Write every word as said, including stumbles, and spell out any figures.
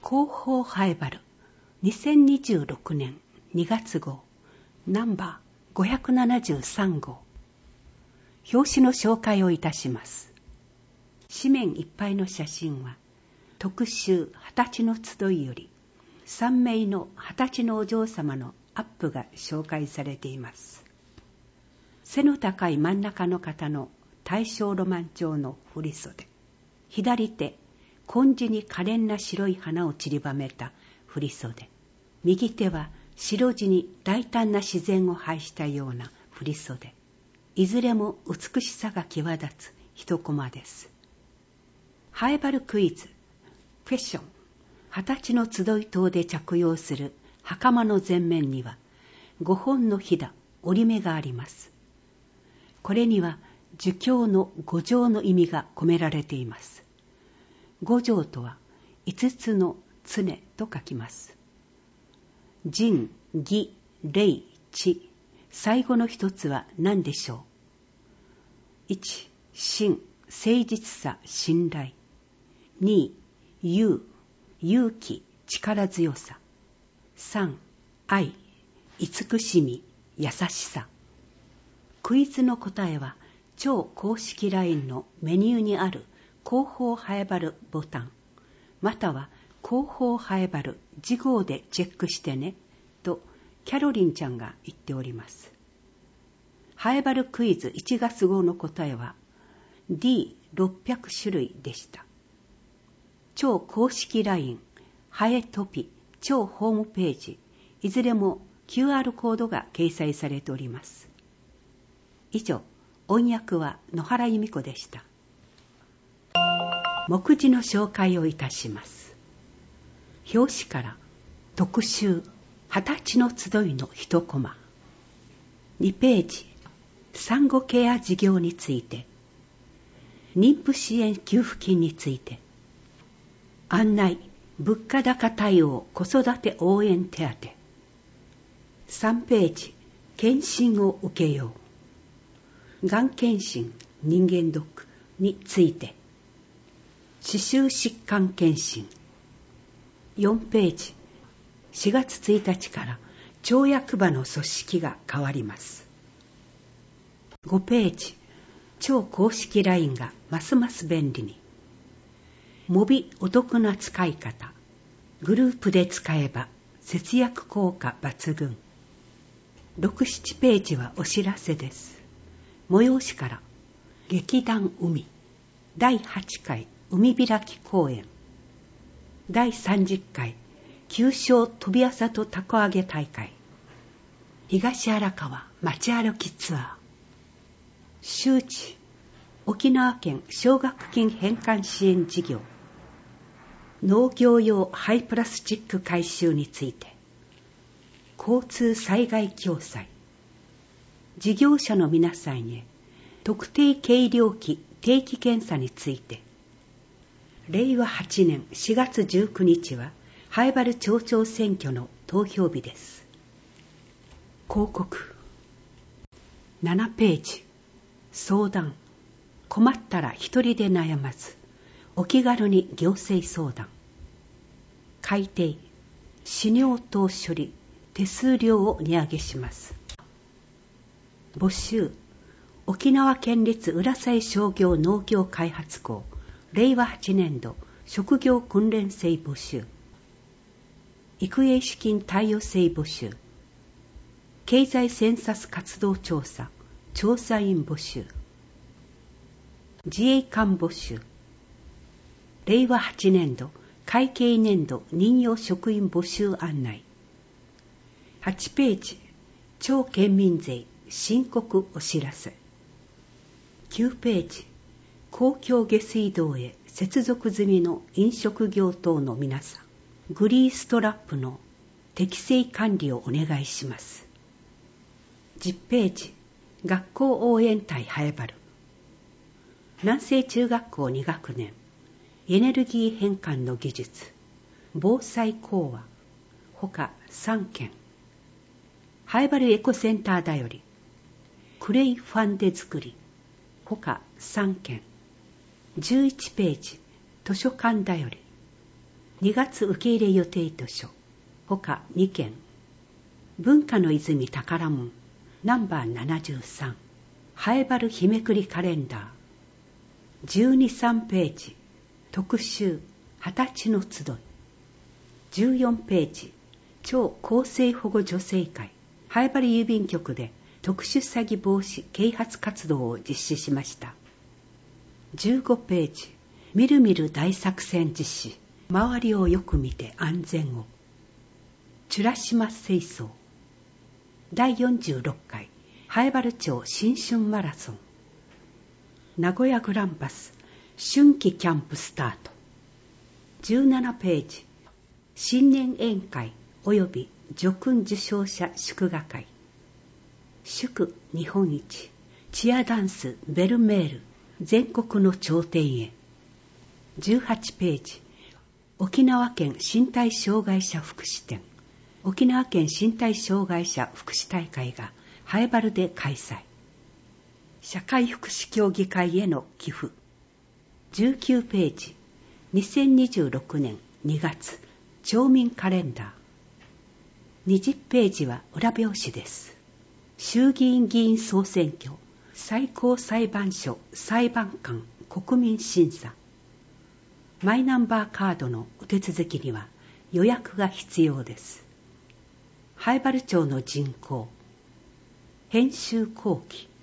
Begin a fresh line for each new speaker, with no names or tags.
広報ハエバルにせんにじゅうろくねんにがつ号ナンバーごひゃくななじゅうさん号。表紙の紹介をいたします。紙面いっぱいの写真は特集二十歳の集いよりさんめいの二十歳のお嬢様のアップが紹介されています。背の高い真ん中の方の大正ロマン調の振り袖、左手紺地に可憐な白い花を散りばめた振り袖、右手は白地に大胆な自然を配したような振り袖、いずれも美しさが際立つ一コマです。ハエバルクイズフェッション二十歳の集い等で着用する袴の前面にはごほんのひだ折り目があります。これには儒教の五条の意味が込められています。五条とは五つの常と書きます。仁、義、礼、智、最後の一つは何でしょう。いち、信、誠実さ、信頼。に、勇、勇気、力強さ。さん、愛、慈しみ、優しさ。クイズの答えは超公式 ライン のメニューにある広報ハエバルボタン、または広報ハエバル次号でチェックしてねとキャロリンちゃんが言っております。ハエバルクイズいちがつ号の答えは ディーろっぴゃく 種類でした。超公式 ライン、ハエトピ、超ホームページ、いずれも キューアール コードが掲載されております。以上、音訳は野原由美子でした。目次の紹介をいたします。表紙から特集二十歳の集いの一コマ。にページ、産後ケア事業について、妊婦支援給付金について、案内物価高対応子育て応援手当。さんページ、検診を受けよう。がん検診人間ドックについて、歯周疾患検診。よんページ、しがつついたちから町役場の組織が変わります。ごページ、超公式 ライン がますます便利に。モビお得な使い方、グループで使えば節約効果抜群。ろく、ななページはお知らせです。催しから劇団海だいはちかい海開き公演、だいさんじゅっかい旧正飛び朝とたこ揚げ大会、東荒川街歩きツアー、周知沖縄県奨学金返還支援事業、農業用廃プラスチック回収について、交通災害共済、事業者の皆さんへ特定計量器定期検査について、れいわはちねんしがつじゅうくにちはハエバル町長選挙の投票日です。広告ななページ、相談、困ったら一人で悩まずお気軽に行政相談。改定、飼尿等処理手数料を値上げします。募集、沖縄県立浦添商業農業開発校れいわはちねんど職業訓練生募集。育英資金貸与制募集。経済センサス活動調査調査員募集。自衛官募集。れいわはちねんど会計年度任用職員募集案内。はちページ、町県民税申告お知らせ。きゅうページ、公共下水道へ接続済みの飲食業等の皆さん、グリーストラップの適正管理をお願いします。じゅっページ、学校応援隊ハエバル。南西中学校に学年、エネルギー変換の技術、防災講話、ほかさんけん。ハエバルエコセンターだより、クレイファンデ作り、ほかさんけん。じゅういちページ、図書館だより、 にがつ受け入れ予定図書ほかにけん。文化の泉宝門ナンバーななじゅうさん、ハエバル日めくりカレンダーじゅうに、さんページ、特集二十歳の集いじゅうよんページ、超更生保護女性会ハエバル郵便局で特殊詐欺防止啓発活動を実施しました。じゅうごページ、みるみる大作戦実施、周りをよく見て安全をチュラ島清掃だいよんじゅうろっかい南風原町新春マラソン名古屋グランパス春季キャンプスタートじゅうななページ、新年宴会及び叙勲受賞者祝賀会祝日本一チアダンスベルメール全国の頂点へじゅうはちページ、沖縄県身体障害者福祉展沖縄県身体障害者福祉大会がハエバルで開催。社会福祉協議会への寄付じゅうきゅうページ、にせんにじゅうろくねんにがつ町民カレンダーにじゅうページは裏表紙です。衆議院議員総選挙最高裁判所裁判官国民審査マイナンバーカードのお手続きには予約が必要です。南風原町の人口編集後期